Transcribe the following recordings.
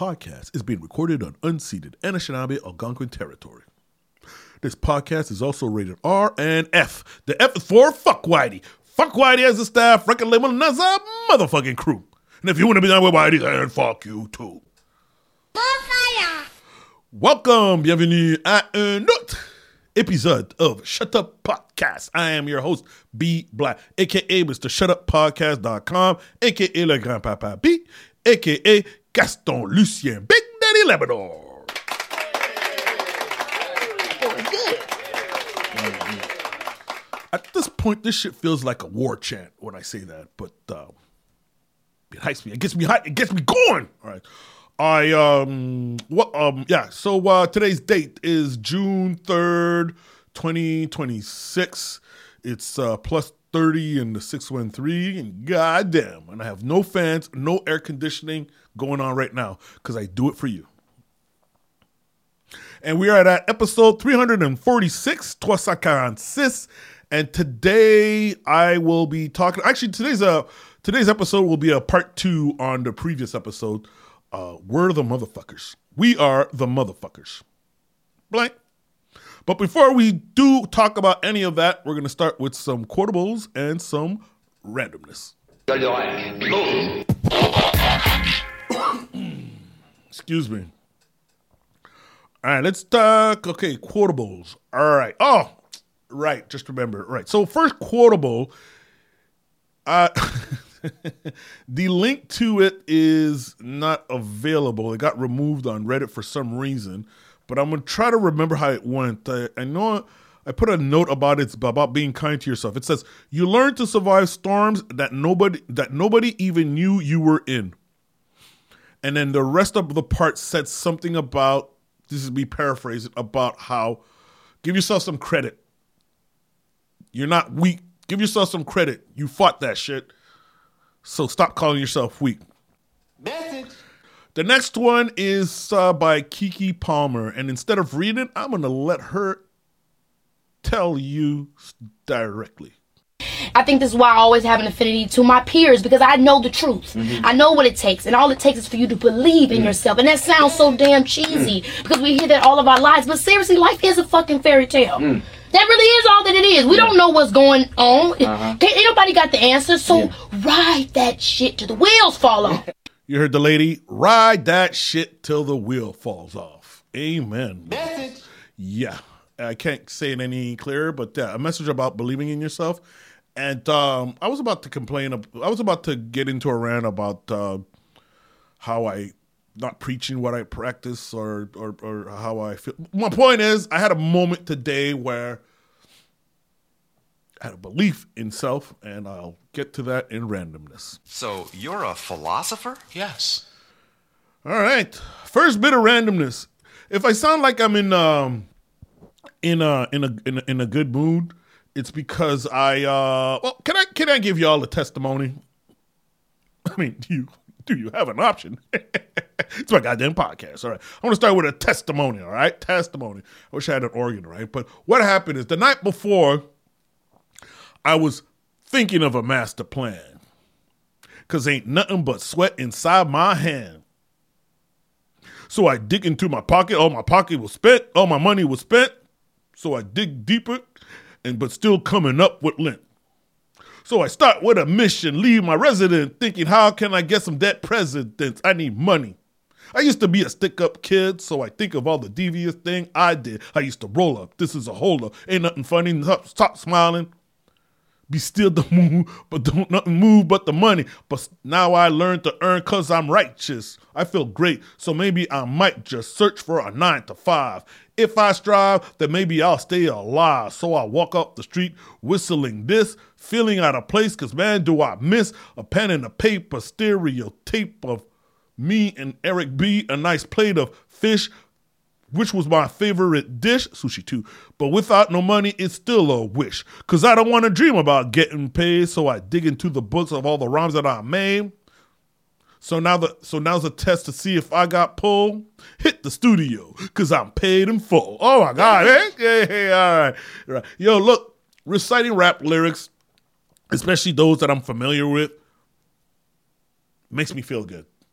podcast is being recorded on unceded Anishinaabe Algonquin territory. This podcast is also rated R and F. The F is for Fuck Whitey. Fuck Whitey as a staff, record label, and as a motherfucking crew. And if you want to be done with Whitey, then fuck you too. Welcome, bienvenue à un autre épisode of Shut Up Podcast. I am your host, B Black, a.k.a. Mr. ShutUpPodcast.com, a.k.a. Le Grand Papa B, a.k.a. Gaston Lucien, Big Daddy Labrador. At this point, this shit feels like a war chant when I say that, but it hypes me. It gets me hyped. It gets me going. All right. So today's date is June 3rd, 2026. It's plus 30 in the 613, and goddamn, and I have no fans, no air conditioning going on right now because I do it for you. And we are at episode 346, 346, and today I will be talking. Actually, today's episode will be a part 2 on the previous episode. We're the motherfuckers. We are the motherfuckers. Blank. But before we do talk about any of that, we're going to start with some quotables and some randomness. Excuse me. All right, let's talk. Okay, quotables. All right. Oh, right. Just remember. Right. So first quotable. The link to it is not available. It got removed on Reddit for some reason, but I'm going to try to remember how it went. I know I put a note about it. It's about being kind to yourself. It says, you learn to survive storms that nobody even knew you were in. And then the rest of the part said something about, this is me paraphrasing, about how give yourself some credit. You're not weak. Give yourself some credit. You fought that shit. So stop calling yourself weak. Message. The next one is by Kiki Palmer. And instead of reading it, I'm going to let her tell you directly. I think this is why I always have an affinity to my peers, because I know the truth. Mm-hmm. I know what it takes. And all it takes is for you to believe in yourself. And that sounds so damn cheesy because we hear that all of our lives. But seriously, life is a fucking fairy tale. That really is all that it is. We don't know what's going on. Ain't nobody got the answer. So ride that shit till the wheels fall off. You heard the lady. Ride that shit till the wheel falls off. Amen. Message. Yeah. I can't say it any clearer, but yeah, a message about believing in yourself. And I was about to complain. I was about to get into a rant about how I not preaching what I practice or how I feel. My point is, I had a moment today where I had a belief in self, and I'll get to that in randomness. So you're a philosopher? Yes. All right. First bit of randomness. If I sound like I'm in a good mood, it's because can I give y'all a testimony? I mean, do you have an option? It's my goddamn podcast. All right. I want to start with a testimony. All right. Testimony. I wish I had an organ. Right. But what happened is the night before, I was thinking of a master plan because ain't nothing but sweat inside my hand. So I dig into my pocket. All my pocket was spent. All my money was spent. So I dig deeper but still coming up with lint. So I start with a mission, leave my resident thinking, how can I get some dead presidents? I need money. I used to be a stick-up kid, so I think of all the devious thing I did. I used to roll up. This is a hold-up. Ain't nothing funny. Stop smiling. Be still the move, but don't nothing move but the money. But now I learned to earn because I'm righteous. I feel great, so maybe I might just search for a 9 to 5. If I strive, then maybe I'll stay alive. So I walk up the street whistling this, feeling out of place, because man, do I miss a pen and a paper stereotype of me and Eric B, a nice plate of fish, which was my favorite dish, sushi too. But without no money, it's still a wish. Because I don't want to dream about getting paid, so I dig into the books of all the rhymes that I made. So now's a test to see if I got pulled. Hit the studio, because I'm paid in full. Oh, my God. Hey, all right. Yo, look, reciting rap lyrics, especially those that I'm familiar with, makes me feel good.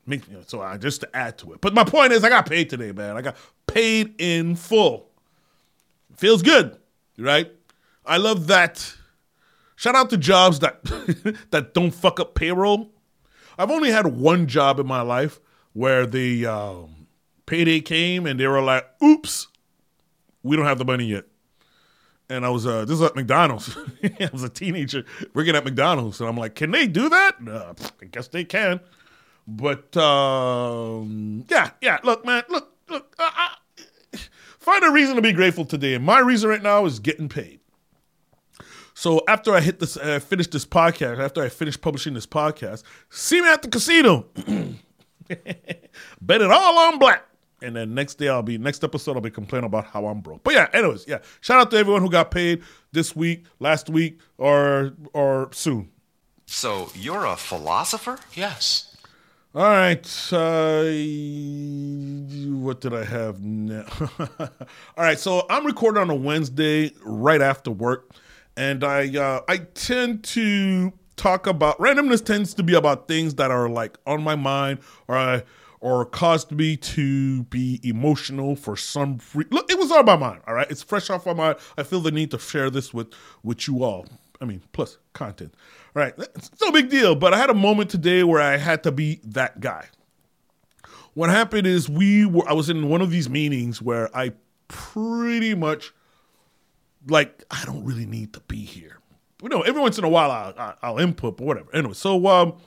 So I just to add to it. But my point is, I got paid today, man. I got paid in full. Feels good, right? I love that. Shout out to jobs that that don't fuck up payroll. I've only had one job in my life where the payday came and they were like, "Oops, we don't have the money yet." And I was, this was at McDonald's. I was a teenager working at McDonald's. And I'm like, can they do that? I guess they can. But, yeah. Look, man, look. Find a reason to be grateful today. And my reason right now is getting paid. So after I finish this podcast, after I finish publishing this podcast, see me at the casino. Bet it all on black. And then next episode, I'll be complaining about how I'm broke. But yeah, anyways, yeah. Shout out to everyone who got paid this week, last week, or soon. So you're a philosopher? Yes. All right. What did I have now? All right. So I'm recording on a Wednesday right after work. And I tend to talk about, randomness tends to be about things that are like on my mind or caused me to be emotional for some look, it was on my mind, all right? It's fresh off my mind. I feel the need to share this with you all. I mean, plus content. All right, it's no big deal, but I had a moment today where I had to be that guy. What happened is I was in one of these meetings where I pretty much, like, I don't really need to be here. You know, every once in a while I'll input or whatever. Anyway, so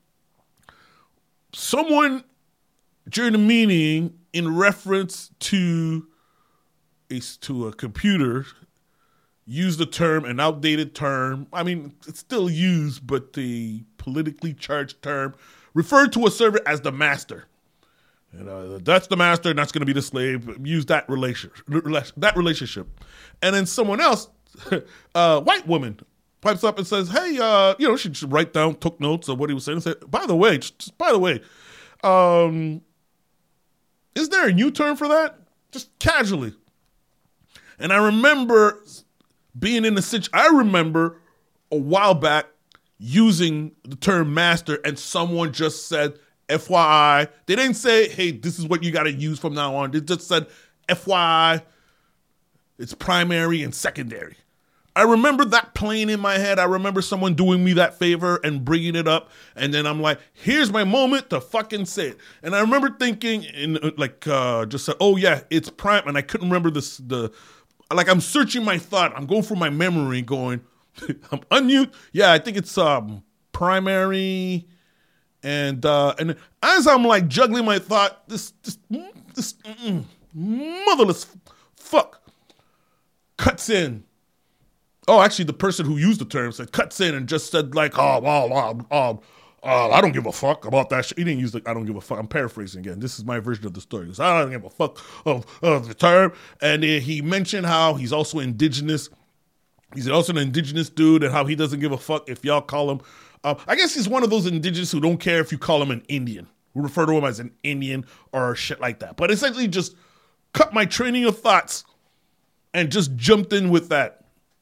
someone during the meeting, in reference to a computer, used an outdated term. I mean, it's still used, but the politically charged term referred to a servant as the master. That's the master, and that's going to be the slave. Use that relationship. And then someone else, white woman, pipes up and says, "Hey, she should write down, took notes of what he was saying." And said, by the way, is there a new term for that? Just casually. And I remember being in I remember a while back using the term master, and someone just said, FYI. They didn't say, hey, this is what you got to use from now on. They just said, FYI, it's primary and secondary. I remember that playing in my head. I remember someone doing me that favor and bringing it up. And then I'm like, here's my moment to fucking say it. And I remember thinking, just said, oh, yeah, it's prime. And I couldn't remember I'm searching my thought. I'm going through my memory going, I'm unmute. Yeah, I think it's primary. And as I'm like juggling my thought, this motherless fuck cuts in. Oh, actually, the person who used the term cuts in and just said like, I don't give a fuck about that shit. He didn't use I don't give a fuck. I'm paraphrasing again. This is my version of the story. He goes, I don't give a fuck of the term. And he mentioned how he's also indigenous. He's also an indigenous dude, and how he doesn't give a fuck if y'all call him. I guess he's one of those indigenous who don't care if you call him an Indian, who refer to him as an Indian or shit like that. But essentially just cut my training of thoughts and just jumped in with that.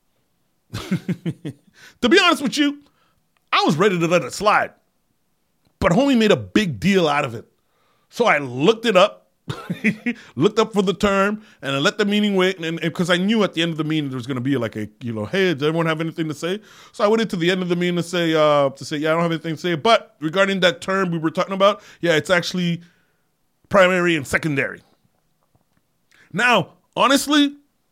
To be honest with you, I was ready to let it slide. But homie made a big deal out of it. So I looked it up, looked up for the term, and I let the meeting wait. And because I knew at the end of the meeting there was going to be like hey, does everyone have anything to say? So I went into the end of the meeting to say, yeah, I don't have anything to say. But regarding that term we were talking about, yeah, it's actually primary and secondary. Now, honestly,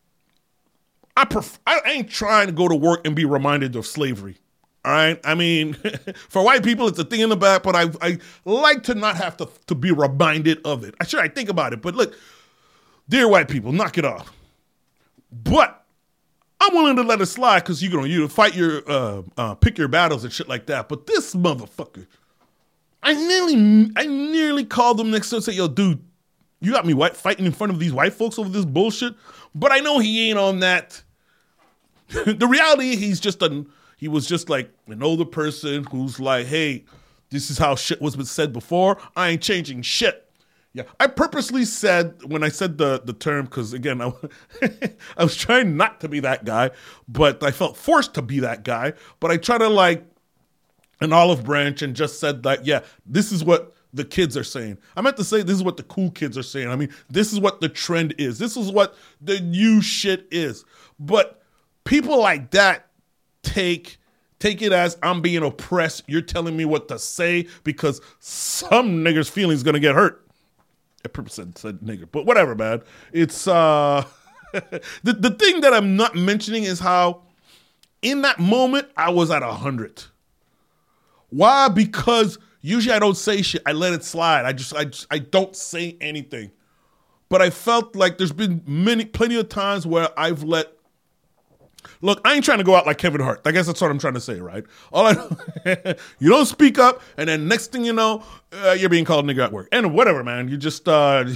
I ain't trying to go to work and be reminded of slavery. All right. I mean, for white people, it's a thing in the back, but I like to not have to be reminded of it. I think about it, but look, dear white people, knock it off. But I'm willing to let it slide because you fight your pick your battles and shit like that. But this motherfucker, I nearly called him next to him and said, yo, dude, you got me fighting in front of these white folks over this bullshit. But I know he ain't on that. The reality, he was just like an older person who's like, hey, this is how shit was said before. I ain't changing shit. Yeah, I purposely said, when I said the term, because again, I was trying not to be that guy, but I felt forced to be that guy. But I tried to like an olive branch and just said that, yeah, this is what the kids are saying. I meant to say this is what the cool kids are saying. I mean, this is what the trend is. This is what the new shit is. But people like that take it as I'm being oppressed. You're telling me what to say because some nigger's feelings gonna get hurt. I said nigger, but whatever, man. It's the thing that I'm not mentioning is how in that moment I was at 100. Why? Because usually I don't say shit. I let it slide. I don't say anything. But I felt like there's been plenty of times where I've let. Look, I ain't trying to go out like Kevin Hart. I guess that's what I'm trying to say, right? You don't speak up, and then next thing you know, you're being called a nigger at work. And whatever, man. You just... But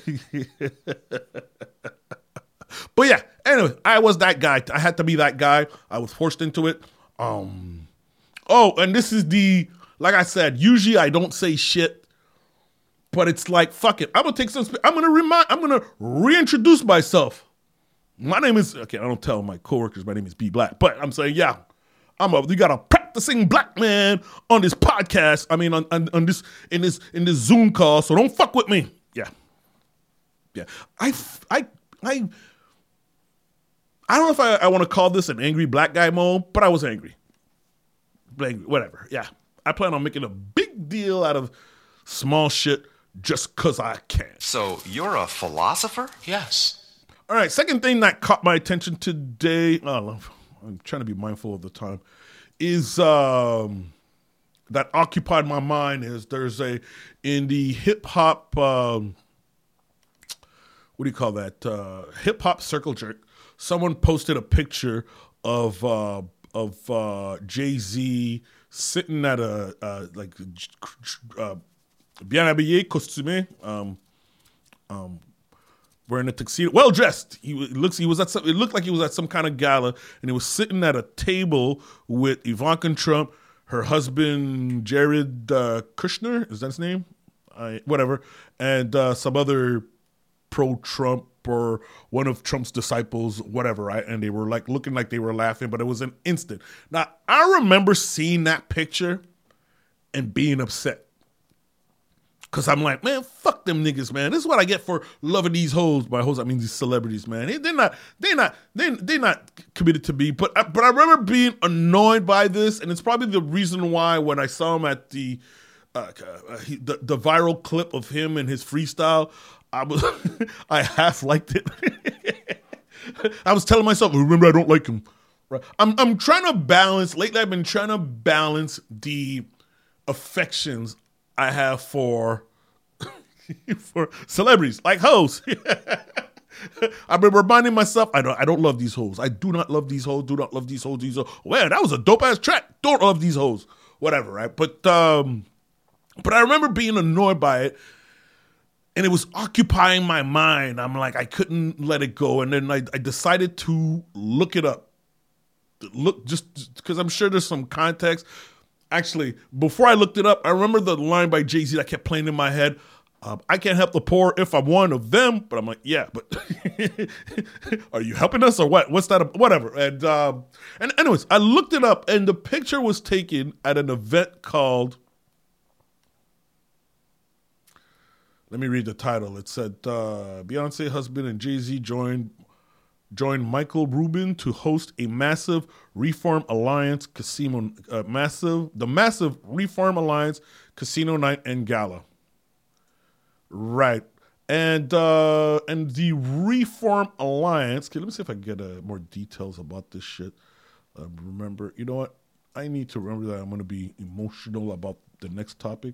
yeah, anyway, I was that guy. I had to be that guy. I was forced into it. Oh, and this is like I said, usually I don't say shit, but it's like, fuck it. I'm going to take some... I'm going to reintroduce myself. My name is, okay, I don't tell my coworkers my name is B Black, but I'm saying, yeah, you got a practicing black man on this podcast. I mean, on this, in this Zoom call, so don't fuck with me. Yeah. Yeah. I don't know if I want to call this an angry black guy mode, but I was angry. Whatever. Yeah. I plan on making a big deal out of small shit just because I can. So you're a philosopher? Yes. All right, second thing that caught my attention today, I'm trying to be mindful of the time, is that occupied my mind is there's in the hip-hop, what do you call that, hip-hop circle jerk, someone posted a picture of Jay-Z sitting at a bien habillé, costumé, wearing a tuxedo, well dressed. It looked like he was at some kind of gala, and he was sitting at a table with Ivanka Trump, her husband Jared Kushner, is that his name? Whatever, and some other pro-Trump or one of Trump's disciples, whatever, right? And they were like looking like they were laughing, but it was an instant. Now I remember seeing that picture and being upset. Because I'm like, man, fuck them niggas, man. This is what I get for loving these hoes. By hoes, I mean these celebrities, man. They're not committed to me. But I remember being annoyed by this, and it's probably the reason why when I saw him at the viral clip of him and his freestyle, I half liked it. I was telling myself, remember, I don't like him. Right? I'm trying to balance. Lately, I've been trying to balance the affections I have for celebrities like hoes. I've been reminding myself I don't love these hoes. I do not love these hoes. Do not love these hoes. These hoes. Well, that was a dope ass track. Don't love these hoes. Whatever, right? But I remember being annoyed by it, and it was occupying my mind. I'm like, I couldn't let it go, and then I decided to look it up. Look, just because I'm sure there's some context. Actually, before I looked it up, I remember the line by Jay-Z that kept playing in my head. I can't help the poor if I'm one of them. But I'm like, yeah, but are you helping us or what? What's that? Whatever. And anyways, I looked it up, and the picture was taken at an event called, let me read the title. It said, Beyonce husband and Jay-Z joined Michael Rubin to host a massive Reform Alliance casino, massive Reform Alliance casino night and gala. Right, and the Reform Alliance. Okay, let me see if I can get more details about this shit. Remember, you know what? I need to remember that I'm going to be emotional about the next topic.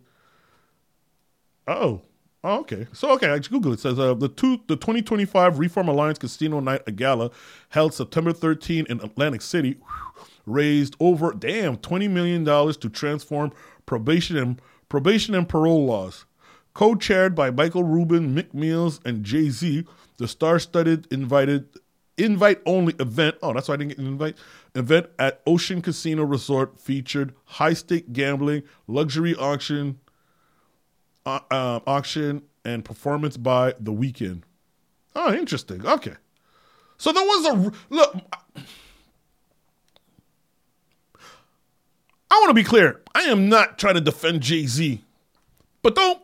Okay. So, I just Googled it. It says the 2025 Reform Alliance Casino Night Gala held September 13 in Atlantic City raised over $20 million to transform probation and parole laws. Co-chaired by Michael Rubin, Mick Mills, and Jay-Z, the star-studded invite-only event. Oh, that's why I didn't get an invite. Event at Ocean Casino Resort featured high-stake gambling, luxury auction, and performance by The Weeknd. Oh, interesting. Okay. So there was look, I want to be clear. I am not trying to defend Jay-Z. But don't.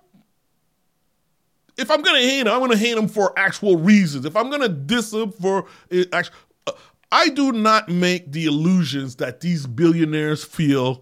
If I'm gonna hate him, I'm gonna hate him for actual reasons. If I'm gonna diss him for actual, I do not make the illusions that these billionaires feel.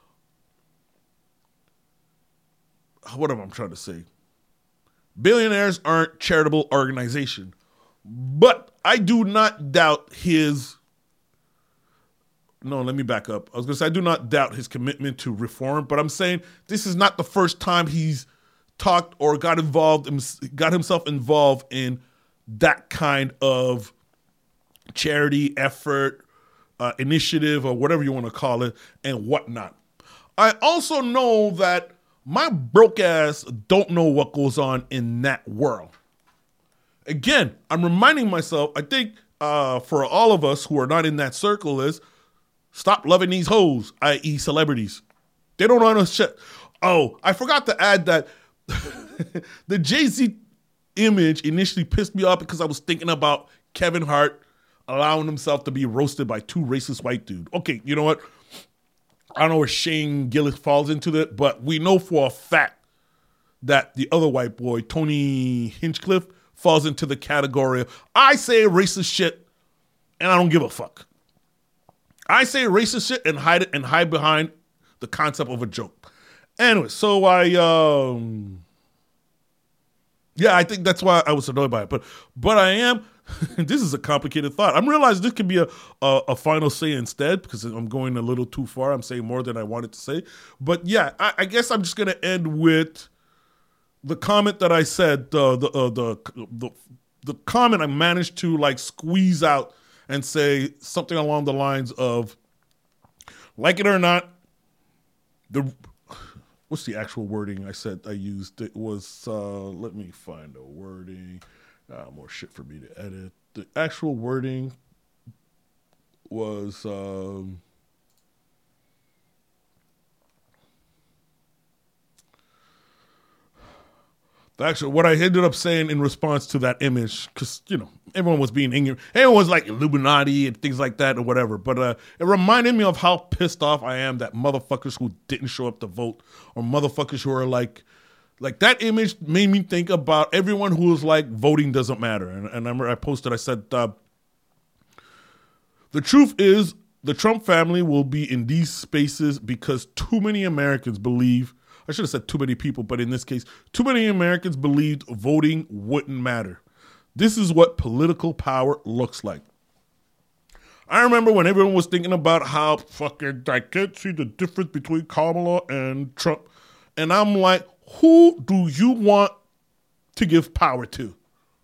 What am I trying to say? Billionaires aren't charitable organization, but I do not doubt his. No, let me back up. I was gonna say I do not doubt his commitment to reform, but I'm saying this is not the first time he's talked or got himself involved in that kind of charity effort, initiative, or whatever you want to call it, and whatnot. I also know that my broke ass don't know what goes on in that world. Again, I'm reminding myself, I think for all of us who are not in that circle is, stop loving these hoes, i.e. celebrities. They don't understand. Oh, I forgot to add that the Jay-Z image initially pissed me off because I was thinking about Kevin Hart allowing himself to be roasted by two racist white dudes. Okay, you know what? I don't know where Shane Gillis falls into that, but we know for a fact that the other white boy, Tony Hinchcliffe, falls into the category of I say racist shit and I don't give a fuck. I say racist shit and hide behind the concept of a joke. Anyway, so I think that's why I was annoyed by it. But I am, this is a complicated thought. I'm realizing this could be a final say instead because I'm going a little too far. I'm saying more than I wanted to say. But yeah, I guess I'm just going to end with the comment that I said, the comment I managed to like squeeze out and say something along the lines of, like it or not, what's the actual wording I said I used? It was, let me find a wording. More shit for me to edit. The actual wording was, what I ended up saying in response to that image, because, you know, everyone was being ignorant. Everyone was like Illuminati and things like that or whatever. But it reminded me of how pissed off I am that motherfuckers who didn't show up to vote or motherfuckers who are like that image made me think about everyone who was like, voting doesn't matter. And I remember I posted, I said, the truth is the Trump family will be in these spaces because too many Americans believe, I should have said too many people, but in this case, too many Americans believed voting wouldn't matter. This is what political power looks like. I remember when everyone was thinking about how fucking I can't see the difference between Kamala and Trump. And I'm like, who do you want to give power to?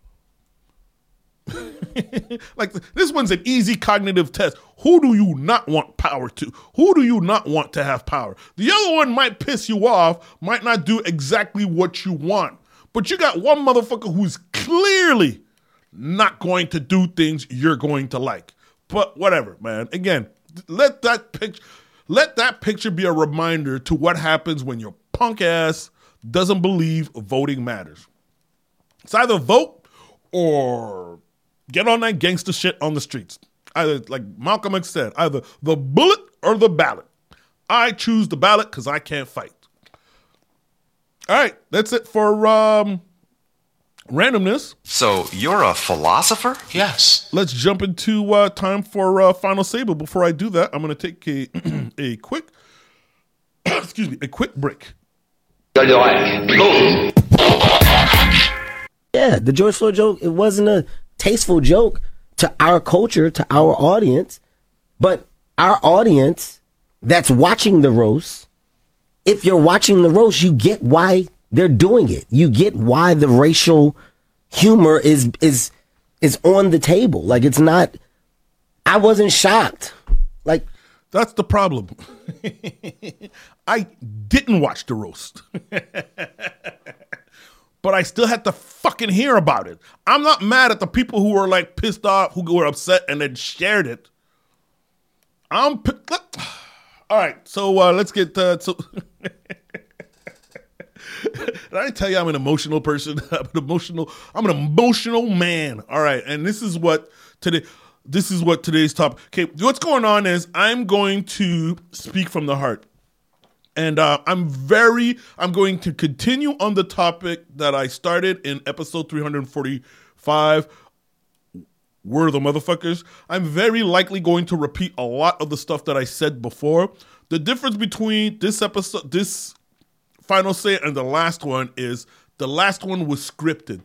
Like, this one's an easy cognitive test. Who do you not want power to? Who do you not want to have power? The other one might piss you off, might not do exactly what you want. But you got one motherfucker who's clearly not going to do things you're going to like. But whatever, man. Again, let that picture be a reminder to what happens when your punk ass doesn't believe voting matters. It's either vote or get on that gangster shit on the streets. Either, like Malcolm X said, either the bullet or the ballot. I choose the ballot because I can't fight. All right, that's it for randomness. So you're a philosopher? Yes. Let's jump into time for Final Say. But before I do that, I'm going to take a quick, a quick break. Yeah, the George Floyd joke, it wasn't a tasteful joke to our culture, to our audience, but our audience that's watching the roast, if you're watching the roast, you get why they're doing it. You get why the racial humor is on the table. Like, it's not, I wasn't shocked. Like, that's the problem. I didn't watch the roast. But I still had to fucking hear about it. I'm not mad at the people who were like pissed off, who were upset and then shared it. All right, so let's get Did I tell you I'm an emotional person? I'm an emotional man. All right, and this is what today's topic. Okay, what's going on is I'm going to speak from the heart. And I'm going to continue on the topic that I started in episode 345, We're the Motherfuckers. I'm very likely going to repeat a lot of the stuff that I said before. The difference between this episode, this final say, and the last one is the last one was scripted.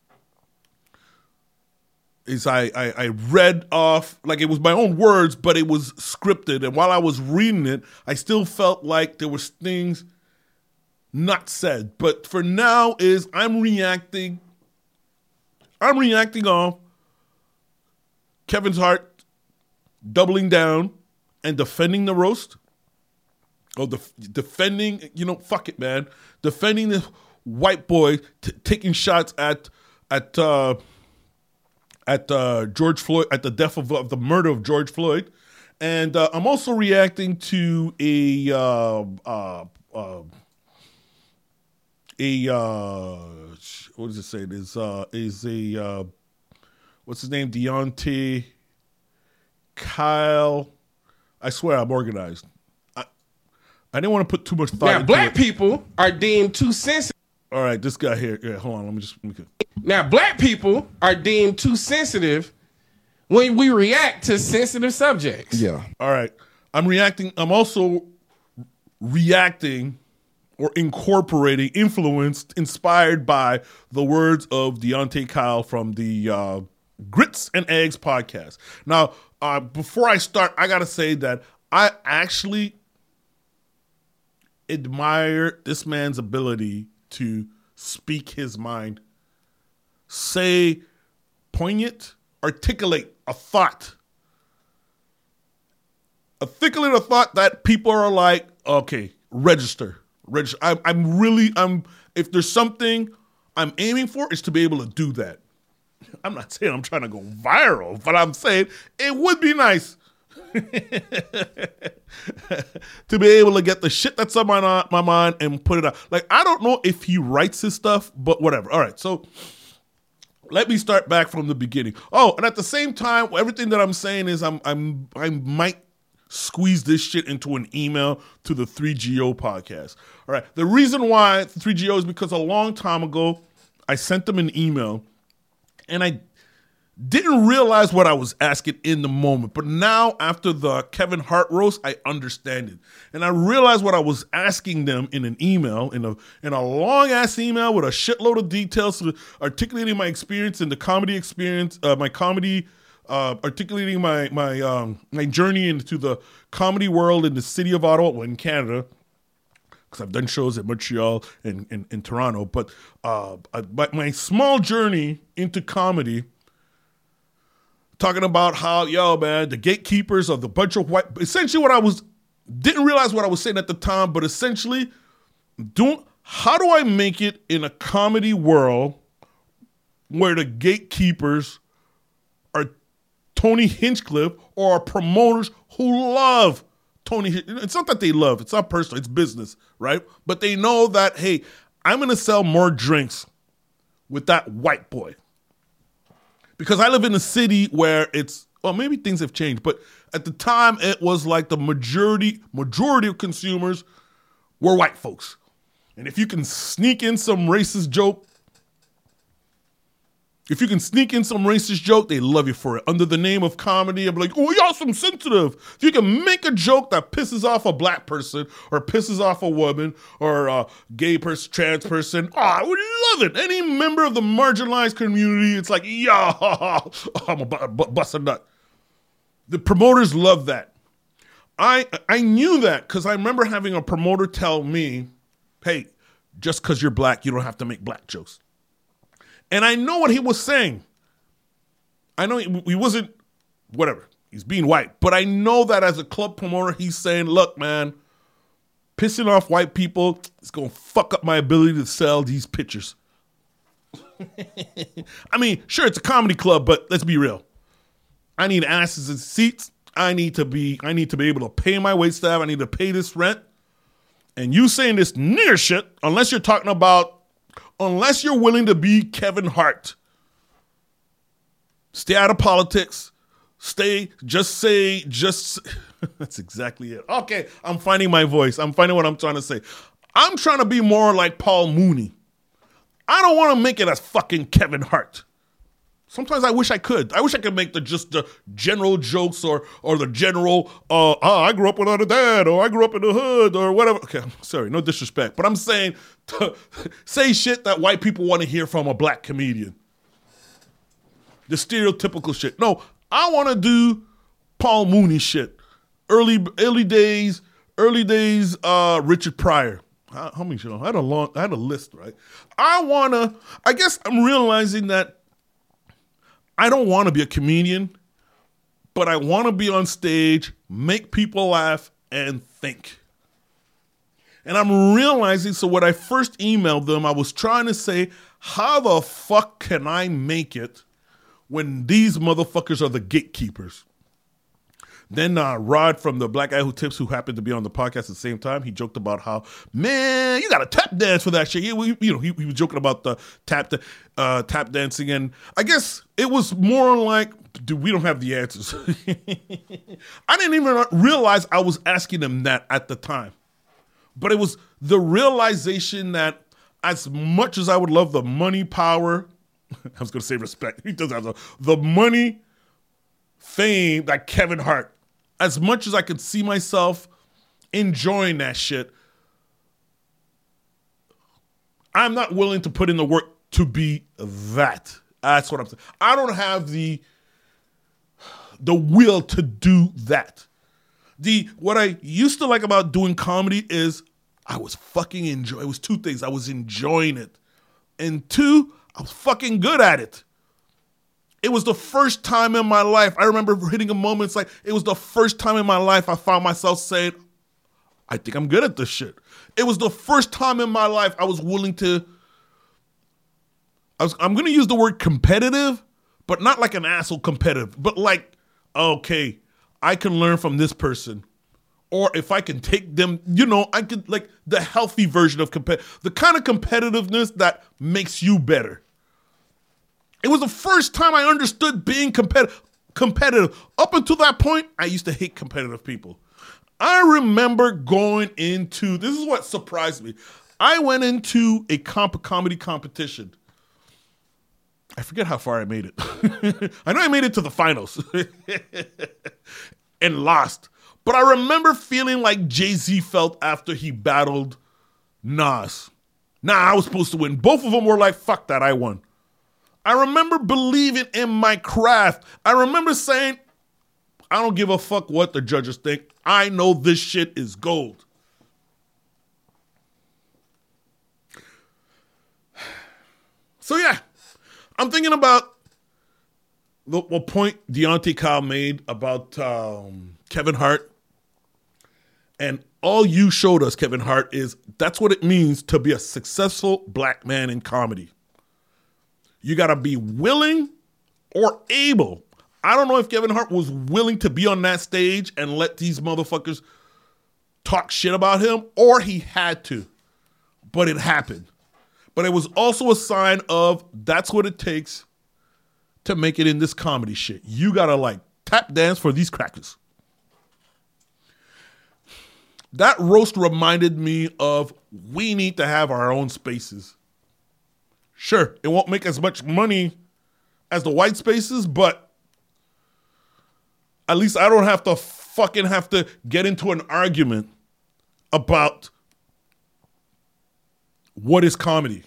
Is I read off, like it was my own words, but it was scripted. And while I was reading it, I still felt like there was things not said. But for now is I'm reacting off Kevin Hart doubling down and defending the roast. Or defending, fuck it, man. Defending this white boy taking shots at George Floyd, at the death of the murder of George Floyd. And I'm also reacting to what does it say? It is what's his name? Deontay Kyle. I swear I'm organized. I didn't want to put too much thought into black it. people are deemed too sensitive. All right, this guy here. Yeah, hold on. Let me just. Now, black people are deemed too sensitive when we react to sensitive subjects. Yeah. All right. I'm also reacting or incorporating, influenced, inspired by the words of Deontay Kyle from the Grits and Eggs podcast. Now, before I start, I got to say that I actually admire this man's ability to speak his mind, say poignant, articulate a thought that people are like, okay, register. I'm if there's something I'm aiming for, is to be able to do that. I'm not saying I'm trying to go viral, but I'm saying it would be nice to be able to get the shit that's on my mind and put it out. Like, I don't know if he writes his stuff, but whatever. All right, so let me start back from the beginning. Oh, and at the same time, everything that I'm saying is I might squeeze this shit into an email to the 3GO podcast. All right, the reason why the 3GO is because a long time ago, I sent them an email, and I didn't realize what I was asking in the moment. But now, after the Kevin Hart roast, I understand it. And I realized what I was asking them in an email, in a long-ass email with a shitload of details, articulating my experience in the comedy experience, articulating my journey into the comedy world in the city of Ottawa, well, in Canada, because I've done shows at Montreal and in Toronto. But my small journey into comedy, talking about how, the gatekeepers of the bunch of white, essentially didn't realize what I was saying at the time, but essentially, how do I make it in a comedy world where the gatekeepers are Tony Hinchcliffe or are promoters who love Tony? It's not that they love, it's not personal, it's business, right? But they know that, hey, I'm going to sell more drinks with that white boy. Because I live in a city where maybe things have changed, but at the time it was like the majority of consumers were white folks. And if you can sneak in some racist joke, they love you for it. Under the name of comedy, I'm like, oh, y'all some sensitive. If you can make a joke that pisses off a black person or pisses off a woman or a gay person, trans person, I would love it. Any member of the marginalized community, it's like, I'm about to bust a nut. The promoters love that. I knew that because I remember having a promoter tell me, hey, just because you're black, you don't have to make black jokes. And I know what he was saying. I know he wasn't, whatever, he's being white. But I know that as a club promoter, he's saying, look, man, pissing off white people is going to fuck up my ability to sell these pictures. I mean, sure, it's a comedy club, but let's be real. I need asses and seats. I need to be able to pay my waitstaff. I need to pay this rent. And you saying this nigger shit, unless you're willing to be Kevin Hart, stay out of politics, That's exactly it. Okay, I'm finding my voice. I'm finding what I'm trying to say. I'm trying to be more like Paul Mooney. I don't want to make it as fucking Kevin Hart. Sometimes I wish I could. I wish I could make just the general jokes or the general, I grew up without a dad, or I grew up in the hood, or whatever. Okay, I'm sorry, no disrespect. But I'm saying, say shit that white people want to hear from a black comedian. The stereotypical shit. No, I want to do Paul Mooney shit. Early days, Richard Pryor. How many shows? I had a list, right? I guess I'm realizing that I don't want to be a comedian, but I want to be on stage, make people laugh, and think. And I'm realizing, so when I first emailed them, I was trying to say, how the fuck can I make it when these motherfuckers are the gatekeepers? Then Rod from the Black Guy Who Tips, who happened to be on the podcast at the same time, he joked about how, man, you got to tap dance for that shit. He was joking about the tap dancing, and I guess it was more like, dude, we don't have the answers. I didn't even realize I was asking him that at the time, but it was the realization that as much as I would love the money, power, I was going to say respect. He does have the money, fame, like Kevin Hart. As much as I could see myself enjoying that shit, I'm not willing to put in the work to be that. That's what I'm saying. I don't have the will to do that. What I used to like about doing comedy is I was fucking enjoying. It was two things. I was enjoying it, and two, I was fucking good at it. It was the first time in my life, I remember hitting a moment, it's like, it was the first time in my life I found myself saying, I think I'm good at this shit. It was the first time in my life I was willing to, I'm going to use the word competitive, but not like an asshole competitive, but like, okay, I can learn from this person. Or if I can take them, I could, like, the healthy version of the kind of competitiveness that makes you better. It was the first time I understood being competitive. Up until that point, I used to hate competitive people. I remember going into, this is what surprised me. I went into a comedy competition. I forget how far I made it. I know I made it to the finals and lost. But I remember feeling like Jay-Z felt after he battled Nas. I was supposed to win. Both of them were like, fuck that, I won. I remember believing in my craft. I remember saying, I don't give a fuck what the judges think. I know this shit is gold. So yeah, I'm thinking about the point Deontay Kyle made about Kevin Hart. And all you showed us, Kevin Hart, is that's what it means to be a successful black man in comedy. You got to be willing or able. I don't know if Kevin Hart was willing to be on that stage and let these motherfuckers talk shit about him, or he had to. But it happened. But it was also a sign of that's what it takes to make it in this comedy shit. You got to like tap dance for these crackers. That roast reminded me of we need to have our own spaces. Sure, it won't make as much money as the white spaces, but at least I don't have to get into an argument about what is comedy.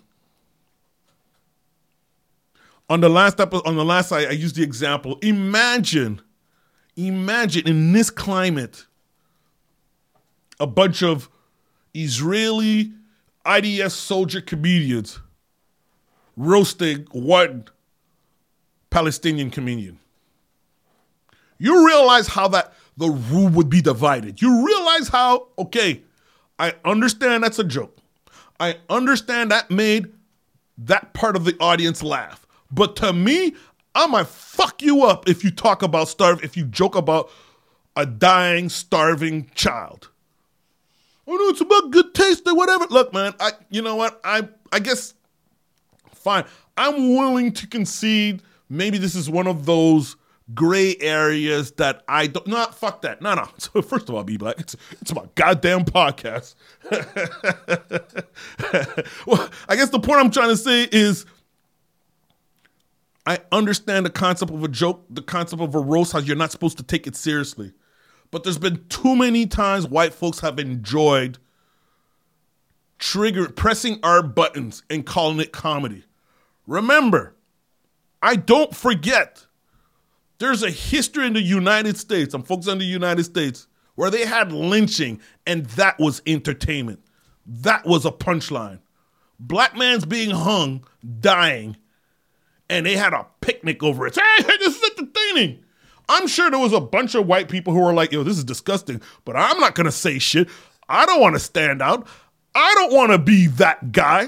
On the last I used the example. Imagine in this climate, a bunch of Israeli IDF soldier comedians roasting one Palestinian comedian. You realize how the room would be divided. You realize how, okay, I understand that's a joke. I understand that made that part of the audience laugh. But to me, I might fuck you up if you talk about if you joke about a dying, starving child. Oh no, it's about good taste or whatever. Look, man, you know what? I guess, fine. I'm willing to concede maybe this is one of those gray areas that I don't. No, fuck that. No. So first of all, be black. It's my goddamn podcast. Well, I guess the point I'm trying to say is, I understand the concept of a joke, the concept of a roast, how you're not supposed to take it seriously. But there's been too many times white folks have enjoyed pressing our buttons and calling it comedy. Remember, I don't forget, there's a history in the United States, I'm focused on the United States, where they had lynching, and that was entertainment. That was a punchline. Black man's being hung, dying, and they had a picnic over it. Hey, this is entertaining. I'm sure there was a bunch of white people who were like, yo, this is disgusting, but I'm not going to say shit. I don't want to stand out. I don't want to be that guy.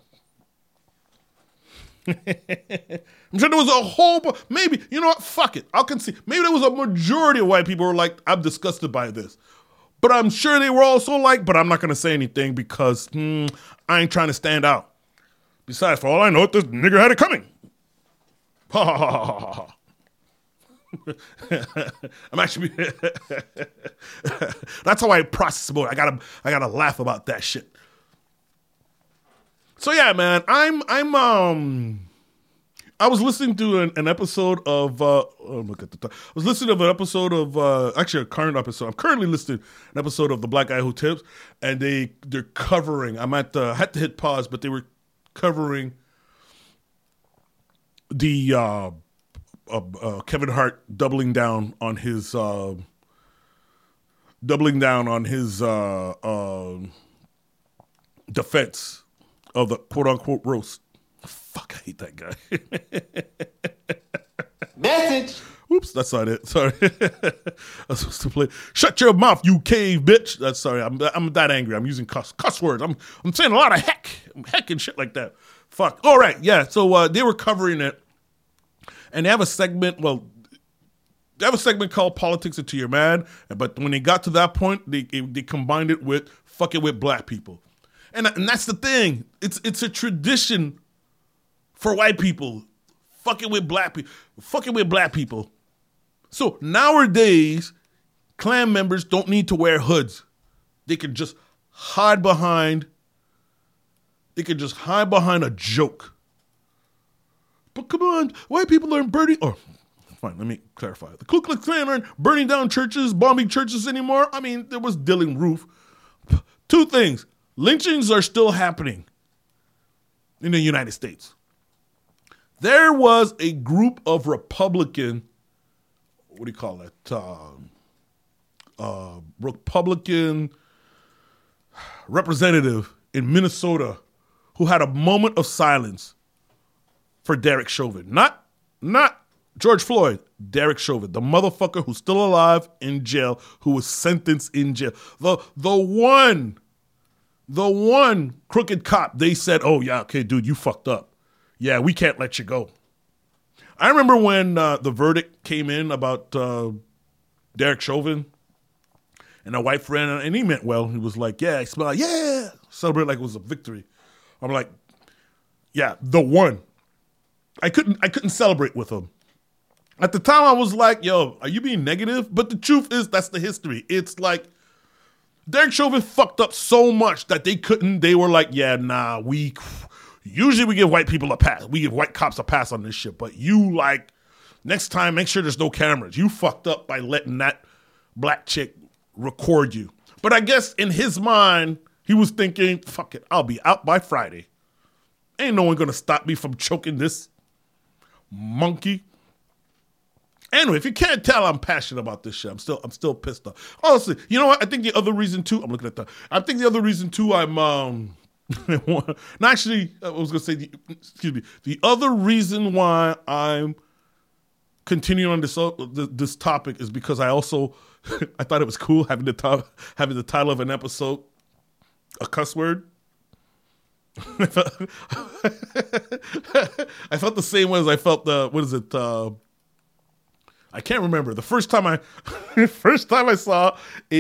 I'm sure there was a whole, maybe, you know what, fuck it. I'll concede. Maybe there was a majority of white people who were like, I'm disgusted by this. But I'm sure they were also like, but I'm not going to say anything because I ain't trying to stand out. Besides, for all I know, this nigger had it coming. Ha ha ha ha ha ha. I'm actually that's how I process about it. I gotta laugh about that shit. So yeah, man, I was listening to an episode of look at the time. I was listening to an episode of actually a current episode. I'm currently listening to an episode of The Black Guy Who Tips, and they're covering. I had to hit pause, but they were covering the Kevin Hart doubling down on his defense of the quote unquote roast. Fuck, I hate that guy. Message. Oops, that's not it. Sorry. I was supposed to play. Shut your mouth, you cave bitch. That's sorry. I'm that angry. I'm using cuss words. I'm saying a lot of heck and shit like that. Fuck. All right, yeah. So they were covering it, and they have a segment. Well, they have a segment called "Politics Until You're Mad." But when they got to that point, they combined it with "fucking with black people," and that's the thing. It's a tradition for white people, fucking with black people. So nowadays, Klan members don't need to wear hoods. They can just hide behind a joke. But come on, white people aren't burning. Oh, fine, let me clarify. The Ku Klux Klan aren't burning down churches, bombing churches anymore. I mean, there was Dylann Roof. Two things. Lynchings are still happening in the United States. There was a group of Republican, what do you call it? Republican representative in Minnesota who had a moment of silence for Derek Chauvin. Not George Floyd, Derek Chauvin, the motherfucker who's still alive in jail, who was sentenced in jail. The one crooked cop, they said, oh yeah, okay, dude, you fucked up. Yeah, we can't let you go. I remember when the verdict came in about Derek Chauvin, and a white friend, and he meant well. He was like, yeah, he smelled like, yeah, celebrate like it was a victory. I'm like, yeah, the one. I couldn't celebrate with him. At the time, I was like, yo, are you being negative? But the truth is, that's the history. It's like, Derek Chauvin fucked up so much that they were like, yeah, nah, usually we give white people a pass. We give white cops a pass on this shit. But you, like, next time, make sure there's no cameras. You fucked up by letting that black chick record you. But I guess in his mind, he was thinking, fuck it, I'll be out by Friday. Ain't no one gonna stop me from choking this monkey. Anyway, if you can't tell, I'm passionate about this shit. I'm still pissed off. Honestly, you know what? I think the other reason too, I'm actually, I was going to say, the other reason why I'm continuing on this topic is because I also, I thought it was cool having the title of an episode a cuss word. I felt the same way as I felt I can't remember. The first time I saw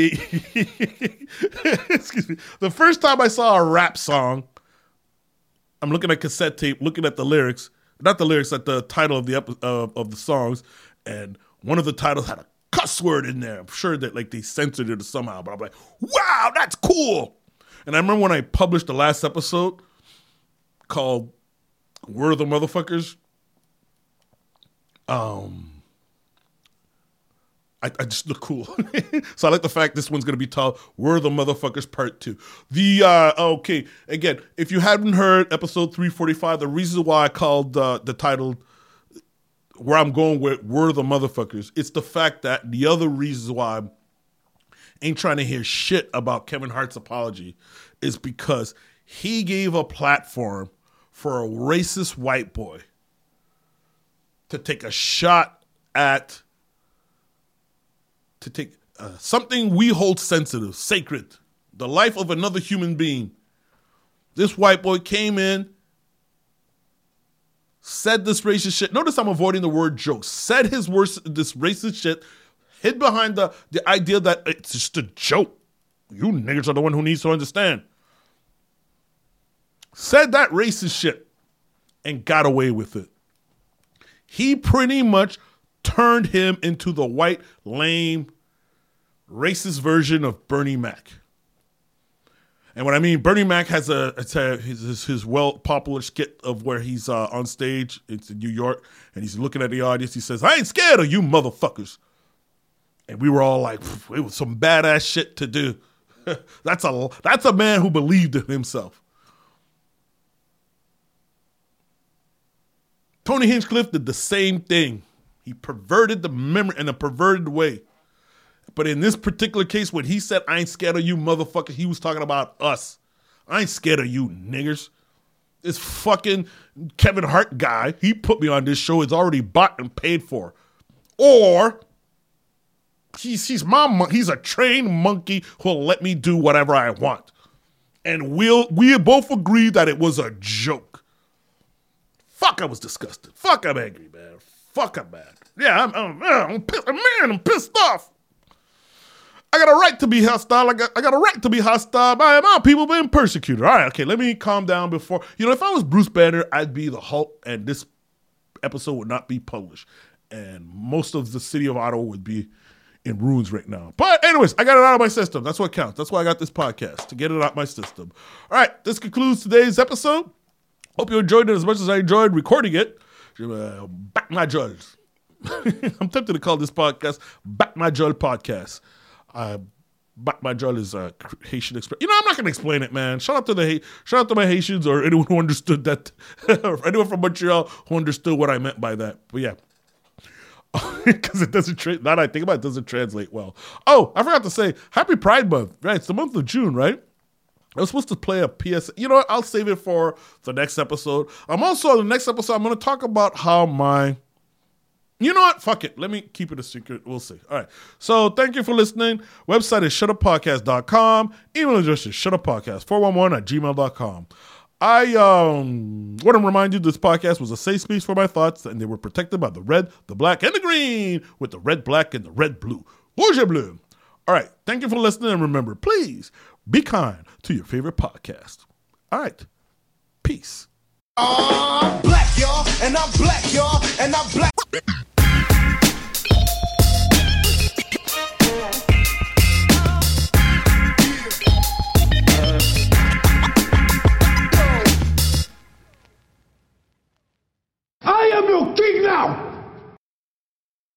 a rap song, I'm looking at cassette tape, looking at the lyrics, not the lyrics, at the title of the of the songs, And one of the titles had a cuss word in there. I'm sure that like they censored it somehow, but I'm like, wow, that's cool. And I remember when I published the last episode called We're the Motherfuckers, I just look cool. So I like the fact this one's going to be called We're the Motherfuckers Part 2. Okay, again, if you haven't heard episode 345, the reason why I called the title where I'm going with We're the Motherfuckers, it's the fact that the other reasons why I ain't trying to hear shit about Kevin Hart's apology is because he gave a platform for a racist white boy to take a shot at, to take something we hold sensitive, sacred, the life of another human being. This white boy came in, said this racist shit. Notice I'm avoiding the word joke. Said this racist shit, hid behind the idea that it's just a joke. You niggas are the one who needs to understand. Said that racist shit and got away with it. He pretty much turned him into the white, lame, racist version of Bernie Mac. And what I mean, Bernie Mac has his popular skit of where he's on stage. It's in New York, and he's looking at the audience. He says, "I ain't scared of you motherfuckers." And we were all like, it was some badass shit to do. That's a man who believed in himself. Tony Hinchcliffe did the same thing. He perverted the memory in a perverted way. But in this particular case, when he said, "I ain't scared of you motherfucker," he was talking about us. I ain't scared of you niggers. This fucking Kevin Hart guy, he put me on this show, is already bought and paid for. Or he's a trained monkey who'll let me do whatever I want. And we both agree that it was a joke. Fuck, I was disgusted. Fuck, I'm angry, man. Fuck, I'm mad. Yeah, I'm pissed. Man, I'm pissed off. I got a right to be hostile. I got a right to be hostile by my people being persecuted. All right, okay, let me calm down before. If I was Bruce Banner, I'd be the Hulk, and this episode would not be published. And most of the city of Ottawa would be in ruins right now. But anyways, I got it out of my system. That's what counts. That's why I got this podcast, to get it out my system. All right, this concludes today's episode. Hope you enjoyed it as much as I enjoyed recording it. Back my judge. I'm tempted to call this podcast Back My Judge Podcast. Back My Judge is a Haitian expression. I'm not going to explain it, man. Shout out to my Haitians or anyone who understood that. Or anyone from Montreal who understood what I meant by that. But yeah. Because it doesn't now that I think about it, doesn't translate well. Oh, I forgot to say, Happy Pride Month. Right, it's the month of June, right? I was supposed to play a PS. You know what? I'll save it for the next episode. I'm going to talk about how you know what? Fuck it. Let me keep it a secret. We'll see. All right. So thank you for listening. Website is shutuppodcast.com. Email address is shutuppodcast411@gmail.com. I want to remind you this podcast was a safe space for my thoughts, and they were protected by the red, the black, and the green, with the red, black, and the red, blue. Rouge bleu. All right. Thank you for listening, and remember, please be kind to your favorite podcast. All right. Peace. I'm black, y'all, and I'm black, y'all, and I'm black. I am your king now.